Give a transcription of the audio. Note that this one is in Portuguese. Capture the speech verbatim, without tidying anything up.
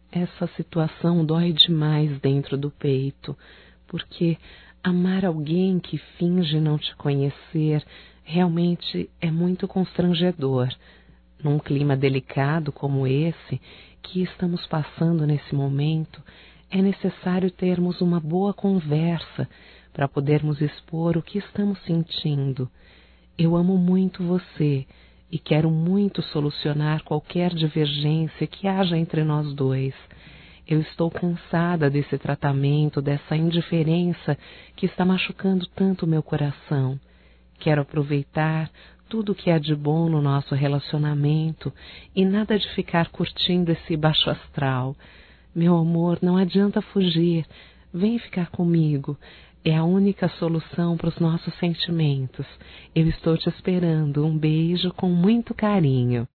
essa situação dói demais dentro do peito, porque amar alguém que finge não te conhecer realmente é muito constrangedor. Num clima delicado como esse que estamos passando nesse momento, é necessário termos uma boa conversa para podermos expor o que estamos sentindo. Eu amo muito você e quero muito solucionar qualquer divergência que haja entre nós dois. Eu estou cansada desse tratamento, dessa indiferença que está machucando tanto meu coração. Quero aproveitar tudo o que há de bom no nosso relacionamento e nada de ficar curtindo esse baixo astral. Meu amor, não adianta fugir. Vem ficar comigo. É a única solução para os nossos sentimentos. Eu estou te esperando. Um beijo com muito carinho.